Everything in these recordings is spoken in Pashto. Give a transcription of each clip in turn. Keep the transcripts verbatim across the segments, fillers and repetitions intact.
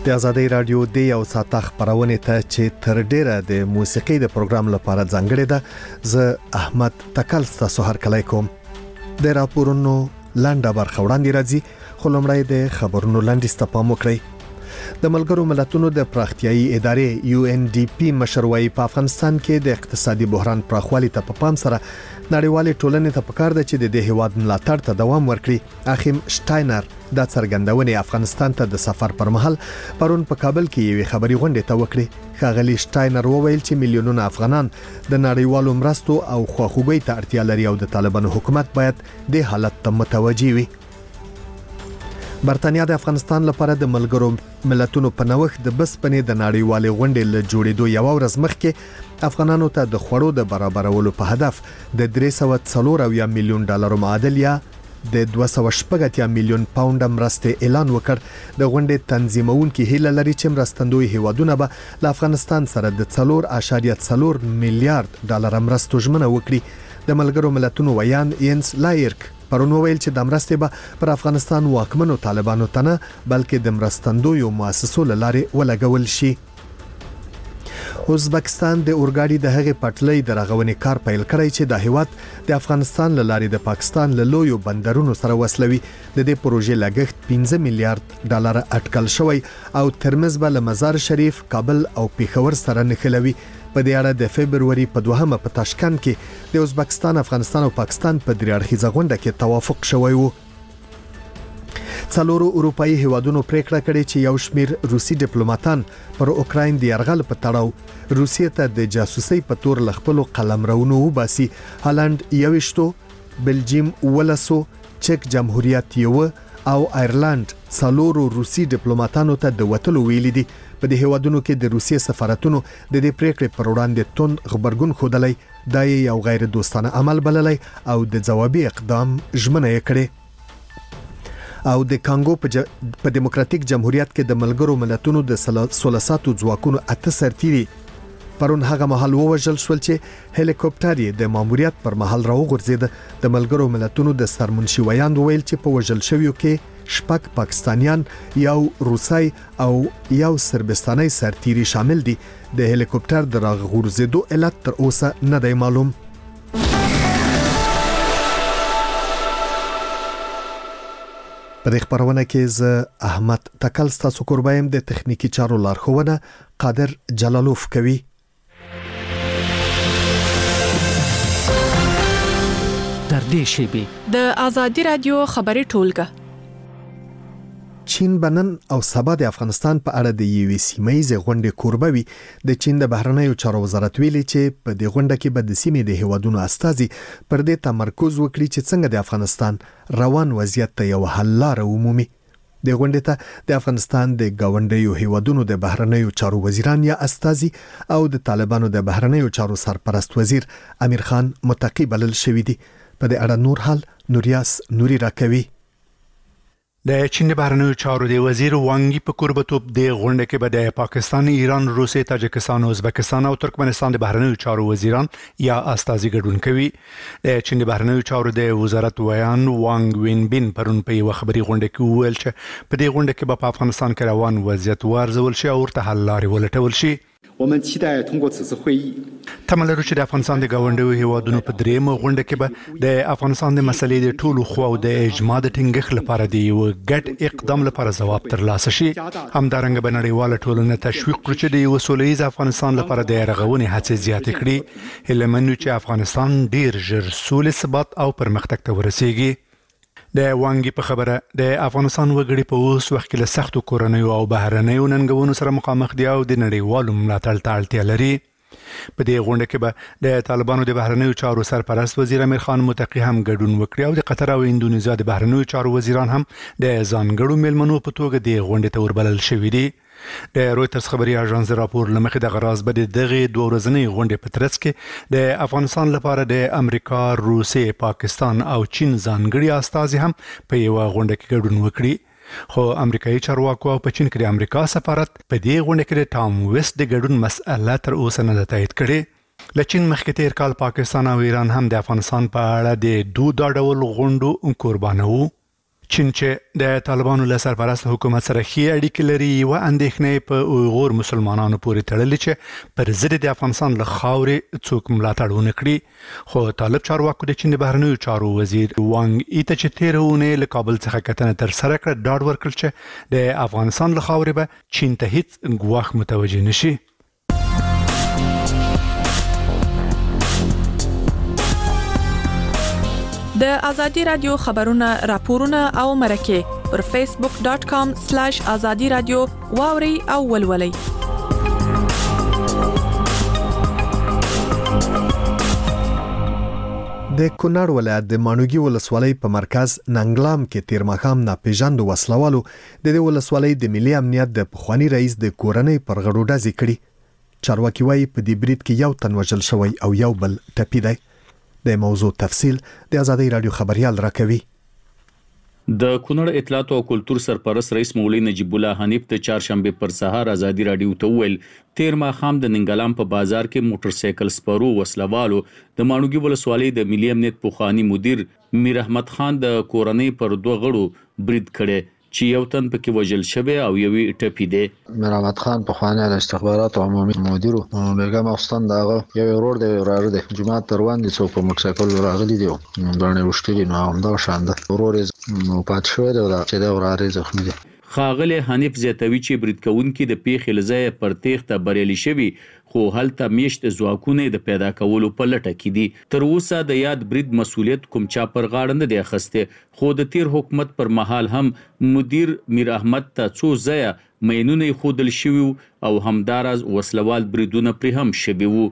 د آزادۍ رادیو د یو ساعت خبرونه ته چې تر ډیره د موسیقي د پروګرام لپاره ځانګړې ده. زه احمد تکل تاسو هر کله کوم. د راپورونو لاندې برخه وړاندې راځي، خو لومړی د خبرونو لاندې ستپام وکړئ. د ملګرو ملتونو د پراختیایي ادارې یو ان ډي پی مشروعي په افغانستان کې د اقتصادي بحران پراخوالي ته په پام سره نړیوالې ټولنې ته پکار ده چې د دې هیواد ملاتړ ته دوام ورکړي. اخیم شټاینر دا څرګندونې افغانستان ته د سفر پر مهال پرون په کابل کې یوې خبري غونډې ته وکړي. ښاغلي شټاینر وویل چې میلیونونه افغانان د نړیوالو مرستو او خواخوږۍ ته اړتیا لري او د طالبانو حکومت باید د حالت ته متوجي وي. برتانیا د افغانستان لپاره د ملګرو ملتونو په نوښت د بسپنې د نړیوالې غونډې له جوړېدو یو ورځ مخکې افغانانو ته د خوړو د برابرولو په هدف د درې سوه څلور اویا میلیون ډالر معادل یا د دوه سوه شپږ اتیا میلیون پاونډ مرستې اعلان وکړ. د غونډې تنظیمونکي هیله لري چې مرستندوی هیوادونه به له افغانستان سره د څلور اعشاریه څلور میلیارډ ډالر مرستو ژمنه وکړي. د ملګرو ملتونو ویان ینس لایرک پرون وویل چې د مرستې به پر افغانستان واکمنو طالبانو ته نه بلکې د مرستندویو مؤسسو له لارې ولګول شي. ازبکستان د اورګاډي د هغې پټلۍ د رغونې کار پیل کړی چې د هیواد د افغانستان له لارې د پاکستان له لویو بندرونو سره وصلوي. د دې پروژې لګښت پنځه میلیارډ ډالر اټکل شوی او ترمز به له مزار شریف، کابل او پیښور سره نښلوي. په دې اړه د فبرवरी په دوهمه په تاشکند کې د ازبکستان، افغانستان او پاکستان په درې اړخیزه غونډه کې توافق شوی و. څلورو اروپאי هیوادونو پریکړه کړې چې یو شمیر روسي ډیپلوماټان پر اوکراین د یرغل په تړاو روسیې ته د جاسوسي په تور لخپلو قلمرونو وباسي. هالند یوشتو، بلجیم ولسو، چک جمهوریت یو او آیرلند څلورو روسي ډیپلوماټانو ته د وټلو ویلي دي. په دې هیوادونو کې د روسیې سفارتونو د دې پریکړې پر وړاندې توند خبرګون ښودلی، دا یو غیر دوستانه عمل بللی او د ځوابي اقدام ژمنه یې کړې. او د کانګو په ج... په دیموکراتیک جمهوریت کې د ملګرو ملتونو د سلاساتو ځواکونو اته سرتیري پرون هغه مهال ووژل شول چې هلیکوپټر یې د ماموریت پر مهال راوغورځید. د ملګرو ملتونو د سرمنشي ویان ویل چې په وژل شویو کې شپږ پاکستانیان، یو روسي او یو سربستاني سرتیري شامل دي. د هلیکوپټر د راغورځېدو علت تر اوسه نه دی معلوم. په دې خبرونه کې زه احمد تکل تاسو قربایم، د تخنیکی چارو لارښوونه قادر جلالوف کوي. در دې شیبه د آزادۍ رادیو خبري ټولګه. چین بنن او سبا د افغانستان په اړه د یوې سیمه‌ایزې غونډې کوربه وي. د چین د بهرنیو چارو وزارت ویلي چې په دې غونډه کې به د سیمې د هیوادونو استازي پر دې تمرکز وکړي چې څنګه د افغانستان روان وضعیت ته یو حل لاره ومومي. د غونډې ته د افغانستان د گاونډیو هیوادونو د بهرنیو چارو وزیران یا استازي او د طالبانو د بهرنیو چارو سرپرست وزیر امیر خان متقی بلل شوی دي. په دې اړه نور حال نوریاس نوري راکوي. د چین بهرنیو چارو د وزیر وانګي په قربتوب د غونډه کې به د پاکستان، ایران، روسیې، تاجکستان، ازبکستان او ترکمنستان د بهرنیو چارو وزیران یا استازي ګډون کوي. د چین بهرنیو چارو د وزارت ویان وانګ وینبین پرون په یو خبري غونډه کې وویل چې په دې غونډه کې به په افغانستان کې روان وضعیت وارزول شي او ورته حل لارې ولټول شي. 我们期待通过此次会议 تملرو چې د افغانستان د گاونډیو هیوادونو په درېمه غونډه کې به د افغانستان د مسلې د ټولو خواو د اجماع د ټینګښت لپاره د یو ګډ اقدام لپاره ځواب ترلاسه شي. همدارنګه به نړیواله ټولنه تشویق کړي چې د یو سولیز افغانستان لپاره د رغونې هڅې زیاتې کړي. هیله منو چې افغانستان ډیر ژر سولې، ثبات او پرمختګ ته ورسیږي. د وانګي په خبره د افغانستان وګړي په اوس وخت کې له سختو کورنیو او بهرنیو ننګونو سره مخامخ دي او د نړیوالو ملاتړ ته اړتیا لري. په دې غونډه کې به د طالبانو د بهرنیو چارو سرپرست وزیر امیر خان متقی هم ګډون وکړي او د قطر او اندونیزیا د بهرنیو چارو وزیران هم د ځانګړو میلمنو په توګه د غونډې ته وربلل شوي دي. د رويټرز خبري اژانس راپور لمخې د غراز بد دغه دوه ورځنۍ غونډې په ترڅ کې د افغانستان لپاره د امریکا، روسیې، پاکستان او چین ځانګړي استازي هم په یو غونډه کې ګډون وکړي. خو امریکایي چارواکو په چین کې د امریکا سفارت په دې غونډه کې د ټام ویست د ګډون مسأله تر اوسه نه تایید کړي. له چین مخکې تیر کال پاکستان او ایران هم د افغانستان په اړه د دوه ډول غونډو قربانه وو. چین چې د طالبانو له سرپرست حکومت سره ښې اړیکې لري یوه اندېښنې په اویغور مسلمانانو پورې تړلې چې پر ضد د افغانستان له خاورې څوک ملاتړ ونه کړي. خو طالب چارواکو د چین د بهرنیو چارو وزیر وانګ ای ته چې تېره اونۍ له کابل څخه کتنه ترسره کړه ډاډ ورکړ چې د افغانستان له خاورې به چین ته هیڅ ګواښ متوجه نشي. د ازادي رادیو خبرونه راپورونه او مرکه پر فیسبوک ډاٹ کام سلیش ازادي رادیو واوري او ولولي. د کونړ ولایت د مانوګي ولسوالۍ په مرکز ننګلام کې تیر ماښام ناپېژاندو وسلوالو د دې ولسوالۍ د ملي امنیت د پخوانی رئیس د کورنۍ پر غړو ډزې کړې. چارواکي وايي په دې برید کې یو تن وژل شوی او یو بل ټپي دی. د موضوع تفصیل د ازادي رادیو خبريال راکوي. د کونړ اطلاعات او کلتور سرپرست رئیس مولوی نجیب الله حنیف د چهارشنبه پر سهار ازادي رادیو ته ویل تیر ماښام د ننګلام په بازار کې موټر سایکل سپرو وسلوالو د مانوګي ولسوالۍ د ملي امنیت پوخانی مدیر میر احمد خان د کورنۍ پر دوه غړو برید کړي چې یو تن پکې وژل شوی او یو ټپي دی. میر احمد خان په خوانه د استخبارات او عمومي مدیر بیگم افغانستان دغه یو ورور دی وراره دی جماعت تروان دي څوک په موټر سایکل راغلي دی باندې وشتري نو هم دا شانده ورور نو پات شوی دی چې دا وراره زخمی دی. خاغله حنیف زیاتوي چې برید کوونکي د پیښې لځای پر تیښته بریالي شوي خو هلته میشت ځواکونه د پیدا کولو په لټه کې دي. تر اوسه د یاد برید مسولیت کوم چا پر غاړه نه دی اخیسته خو د تیر حکومت پر مهال هم مدیر میر احمد ته څو ځایه مینونه خودل شوی او همدارز وسلوال بریدونه پر هم شوی وو.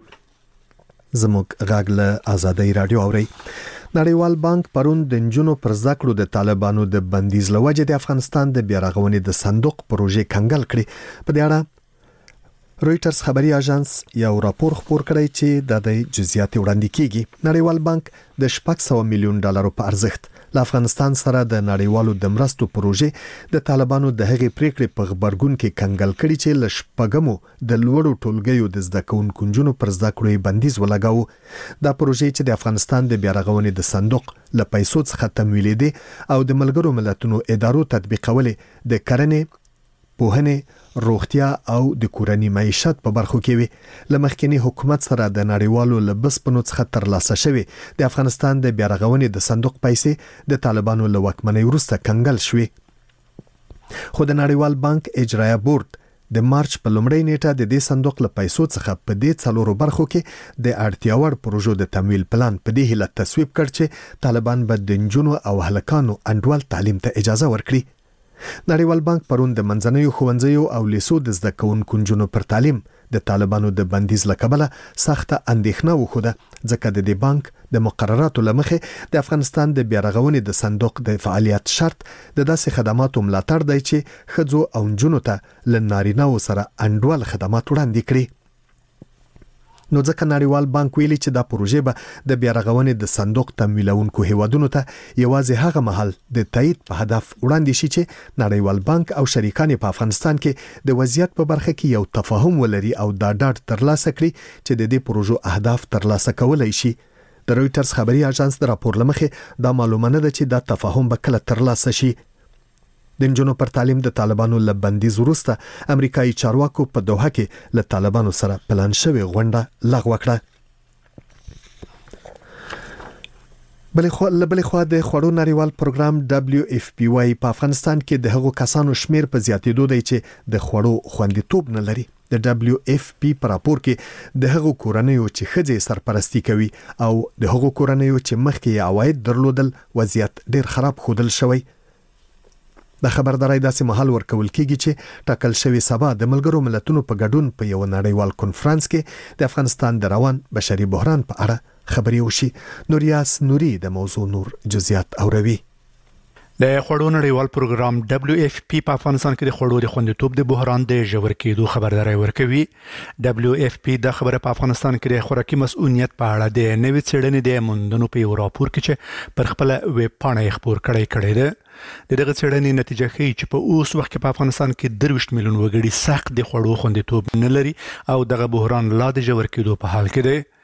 زموږ غاګله ازادي رادیو اوري. نړیوال بانک پرون د نجونو پر ذکرو د طالبانو د بندیز لوجه د افغانستان د بیارغونې د صندوق پروژې کنګل کړي. په دې اړه رويټرز خبري اژانس یو راپور خپور کړی چې د جزئیات وړاندې کیږي. نړیوال بانک د شپږ سوه میلیون ډالرو په ارزښت له افغانستان سره د نړیوالو د مرستو پروژې د طالبانو د هغې پریکړې په خبرګون کې کنګل کړي چې ل شپږمو د لوړو ټولګیو د زده کوونکو نجونو پر زده کړو بندیز ولګاوه. دا پروژې چې د افغانستان د بیارغونې د صندوق له پیسو څخه تمویل دي او د ملګرو ملتونو ادارو تطبیقولې د کرنې پوهنې روغتیا او د کورنۍ معیشت په برخو کې وي. لمخکینی حکومت سره د نړیوالو لبسپنو څخه ترلاسه شوی د افغانستان د بیارغونې د صندوق پیسې د طالبانو له واکمنۍ وروسته کنګل شوې. خو د نړیوال بانک اجرایه بورډ د مارچ په لومړۍ نیټه د دې صندوق له پیسو څخه په دې څلورو برخو کې د اړتیا وړ پروژو د تمویل پلان په دې هیله تصویب کړ چې طالبان به د نجونو او هلکانو انډول تعلیم ته اجازه ورکړي. نړیوال بانک پرون د منځنیو ښوونځیو او لیسو د زده کوونکو نجونو پر تعلیم د طالبانو د بندیز له کبله سخته اندېښنه وښوده ځکه د دې بانک د مقرراتو له مخې د افغانستان د بیارغونې د صندوق د فعالیت شرط د داسې خدماتو ملاتړ دی چې ښځو او نجونو ته له نارینه‌و سره انډول خدمات وړاندې کړي. نو ځکه نړیوال بانک ویلي چې دا پروژې به د بیارغونې د صندوق تمویلونکو هیوادونو ته یوازې هغه مهال د تایید په هدف وړاندې شي چې نړیوال بانک او شریکان په افغانستان کې د وضعیت په برخه کې یو تفاهم ولري او دا ډاډ ترلاسه کړي چې د دې پروژو اهداف ترلاسه کولای شي. د رويټرز خبري اژانس د راپور لمخې دا معلومه نه ده چې دا تفاهم به کله ترلاسه شي. د نجونو پر تعلیم د طالبانو له بندیز وروسته امریکایي چارواکو په دوحه کې له طالبانو سره پلان شوی غونډه لغوه کړه. بلې خو بلې خو د خوړو نړیوال پروګرام دبليو اف پی واي په افغانستان کې د هغو کسانو شمیر په زیاتېدو دی چې د خوړو خوندیتوب نه لري. د دبليو اف پی په راپور کې د هغو کورنیو چې ښځې سرپرستی کوي او د هغو کورنیو چې مخکې عواید درلودل وضعیت ډیر خراب ښودل شوی. د خبرداري داسې مهال ورکول کیږي چې ټاکل شوی سبا د ملګرو ملتونو په ګډون په یو نړیوال کنفرانس کې د افغانستان د روان بشري بحران په اړه خبري وشي. نوریاس نوري د موضوع نور جزئیات اوروي. د خوړو نړیوال پروګرام دبليو اف پی په افغانستان کې د خوړو د خوندیتوب د بحران د ژور کېدو خبرداري ورکوي. دبليو اف پی د خبره په افغانستان کې د خوراکي مسؤلیت په اړه د نوې څېړنې د موندنو په یو راپور کې چې پر خپل ویب پاڼه خبر کړی کړی ده. د دغه څېړنې نتیجه ښیي چې په اوس وخت کې په افغانستان کې درویشت میلیون وګړي سخت د خوړو خوندیتوب نه لري او دغه بحران لا د ژور کېدو په حال کې دی.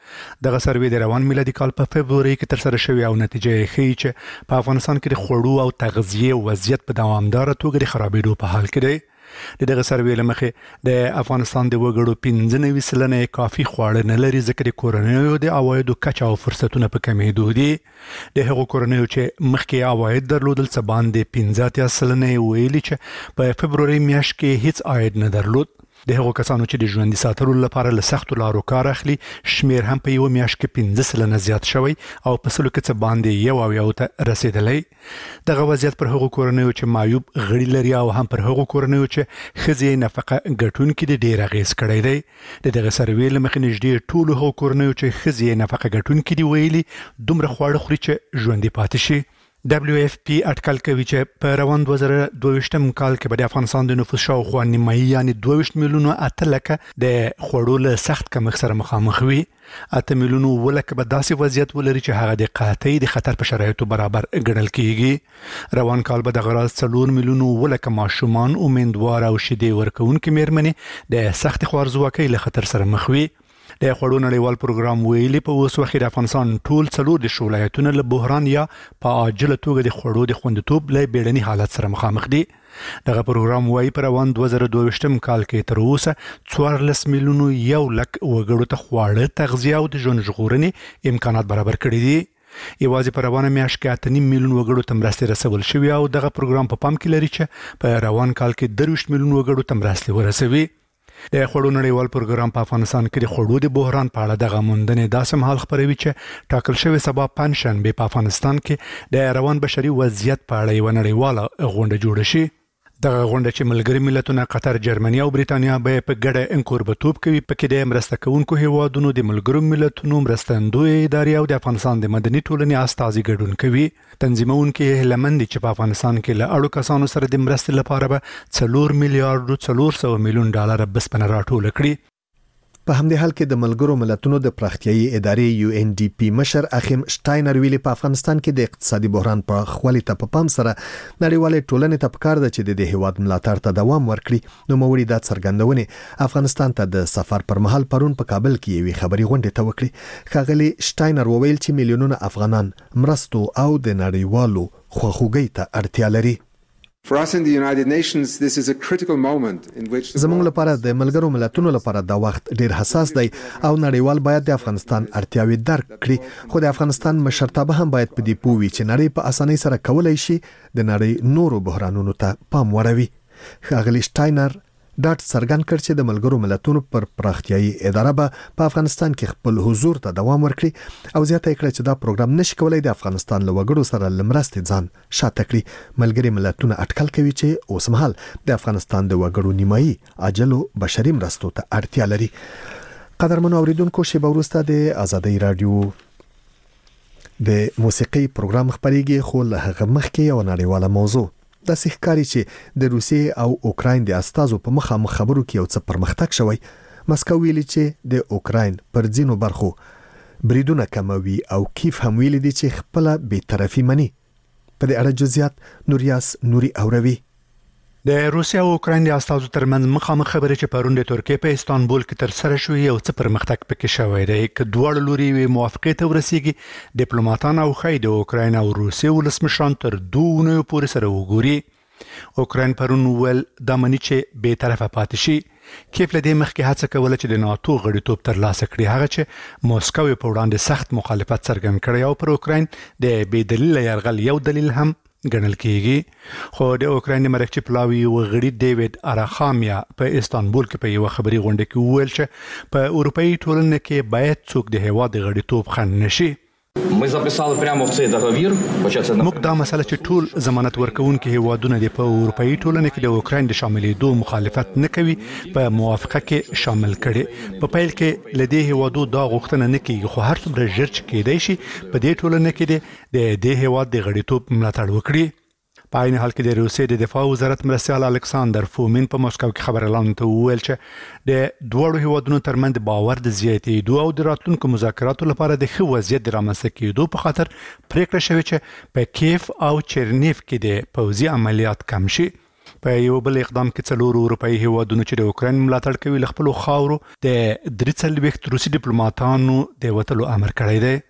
دغه سروې د روان میلادي کال په فبروري کې تر سره شوی او نتیجه یې ښیي چې په افغانستان کې د خوړو او تغذیه وضعیت په دوامداره توګه د خرابېدو په حال کې دی. دغه سروې لمخې د افغانستان د وګړو پنځه نوي سلنه کافي خواړه نه لري ځکه د کورنیو د عوایدو کچه او فرصتونه په کمېدو دي. د هغو کورنیو چې مخکې عواید درلودل څه باندې پنځه اتیا سلنه ویلي چې په فبروري میاشت کې هیڅ عاید نه درلود. د هغو کسانو چې د ژوندي ساتلو لپاره له سختو لارو کار اخلي شمیر هم په یو میاشت کې پنځه سلنه زیات شوی او په سلو کې څه باندې یو او یو ته رسیدلی. دغه وضعیت پر هغو کورنیو چې معیوب غړي لري او هم پر هغو کورنیو چې ښځې نفقه ګټونکي د ډېر اغېز کړی دی. د دغه سروې له مخې نږدې ټولو هغو کورنیو چې ښځې نفقه ګټونکي دي ویلي دومره خواړه خوري چې ژوندي پاتې شي. دبلیو اف پی اټکل کوي چې په روان دوه زره دوه ویشتم کال کې به د افغانستان د نفوس شاوخوا نیمایي یعنې دوه ویشت میلیونو اته لکه د خوړو له سخت کمښت سره مخامخ وي. اته میلیونو اووه لکه به داسې وضعیت ولري چې هغه د قحطۍ د خطر په شرایطو برابر ګڼل کیږي. روان کال به دغه راز څلور میلیونو اووه لکه ماشومان امیندواره او شیدې ورکوونکې میرمنې د سختې خوارځواکۍ له خطر سره مخ وي. د خوړو نړیوال پروګرام ویلي په اوس وخت د افغانستان ټول څلور د ولایتونه له بحران یا په عاجله توګه د خوړو د خوندیتوب له بیړني حالت سره مخامخ دي. دغه پروګرام وايي په روان دوه زره دوه ویشتم کال کې تر اوسه څوارلس میلیونو یو لک وګړو ته خواړه، تغذیه او د ژوند ژغورنې امکانات برابر کړي دي. یوازې په روانه میاشت کې اته نیم میلیون وګړو ته مرستې رسول شوي او دغه پروګرام په پام کې لري چې په روان کال کې درویشت میلیون وګړو ته مرستې ورسوي. د خوړو نړیوال پروګرام په افغانستان کې د خوړو د بحران په اړه دغه موندنې داسې مهال خپروي چې ټاکل شوی سبا پنجشنبه په افغانستان کې د روان بشري وضعیت په اړه یوه نړیواله غونډه جوړه شي. دغه غونډه چې ملګري ملتونه قطر، جرمني او بریتانیا به په ګډه انکوربتوب کوي، پکې د مرسته کوونکو هیوادونو د ملګرو ملتونو مرستندوی ادارې او د افغانستان د مدني ټولنې استازي ګډون کوي. تنظیمونکي هیله مند چې په افغانستان کې له اړو کسانو سره د مرستې لپاره به څلور میلیارډ څلور سوه میلیون ډالر بسپنه راټوله کړي. په همدې حال کې د ملګرو ملتونو د پراختیایي ادارې یو ان ډي پی مشر اخیم شټاینر ویلي په افغانستان کې د اقتصادي بحران په خولي ته په پام سره نړیوال ټولنې ته پکار ده چې د هیواد ملاتړ ته دوام ورکړي. نو موري د څرګندونې افغانستان ته د سفر پر مهال پرون په کابل کې یوې خبري غونډه ته وکړي. ښاغلي شټاینر وویل چې میلیونونه افغانان مرستو او د نړیوالو خواخوږۍ ته اړتیا لري. For us in the United Nations, this is a critical moment in which زموږ لپاره د ملګرو ملتونو لپاره دا وخت ډیر حساس دی او نړیوال باید د افغانستان اړتیاوې درک کړي، خو د افغانستان مشرتابه هم باید په دې پوه وي چې نړۍ په اسانۍ سره کولای شي د نړۍ نورو بحرانونو ته پام وړوي. ښاغلي شټاینر ډاټ څرګند کړ چې د ملګرو ملتونو پر پراختیایي اداره به په افغانستان کې خپل حضور ته دوام ورکړي او زیاته کړه چې دا پروګرام نشي کولای د افغانستان له وګړو سره لمرستې ځان شاته کړي. ملګري ملتونه اټکل کوي چې اوس مهال د افغانستان د وګړو نیمایي عاجلو بشري مرستو ته اړتیا لري. قدرمنو اوریدونکو، شیبه وروسته د آزادۍ رادیو د موسیقي پروګرام خبريږي، خو له هغه مخکې یو نړیواله موضوع د سحکاري چې د روسیې او اوکراین د استازو په مخامخ خبرو کې یو څه پرمختګ شوی. مسکو ویلي چې د اوکراین پر ځینو برخو بریدونه کموي او کیف هم ویلي دي چې خپل بی‌طرفي مني. په دې اړه جزئیات نوریاس نوري اوروي. د روسیا او اوکراین د استازو ترمنځ مخامخ خبرې چې پرون د ترکیې په استانبول کې تر سره شوې یو څه پرمختګ پکې شوی دی. که دواړه لوري وي موافقې ته ورسیږي، ډیپلوماټان او خای د اوکراین او روسیې ولسمشران تر دوه اونیو پورې سره وګوري. اوکراین پرون ول د منی چې به طرفه پاتې شي. کیف له دې مخکې هڅه کوله چې د ناتو غړیتوب ترلاسه کړي، هغه چې موسکو په وړاندې سخت مخالفت څرګند کړی او پر اوکراین د بې دلیل یرغل یو دلیل هم ګڼل کیږي. خو د اوکراین مرکزی پلاوی وغړي ډیوډ اراخامیا په استانبول کې په یو خبري غونډه کې وویل چې په اروپאי ټولنه کې باید څوک د هیواد غړیتوب خنډ نشي. Ми записали прямо в цей договір, хоча це موږ دا مسله چې ټول ضمانت ورکوونکي هیوادونه د په اروپאי ټولنه کې د اوکراین د شاملېدو مخالفت نه کوي په موافقه کې شامل کړي. په پیل کې لدې هیوادو دا غوښتنه نه کیږي، خو هر څومره ژر چې کېدای شي په دې ټولنه کې د دې هیواد د غړیتوب ملاتړ وکړي. په عین حال کې د روسیې د دفاع وزارت مرستیال الکساندر فومین په مسکو کې خبرلاندو ته وویل چې د دوړو هیوادونو ترمنځ باور د زیاتېدو او د راتلونکو مذاکراتو لپاره د ښه وضعیت د رامنځته کېدو په خاطر پریکړه شوې چې په کیف او چرنیف کې د پوځي عملیات کم شي. په یو بل اقدام کې څلور اروپאי هیوادونو چې د اوکرين ملاتړ کوي خپل خاورو د درې څلويخت روسي ډیپلوماټانو د وټلو امر کړی دی.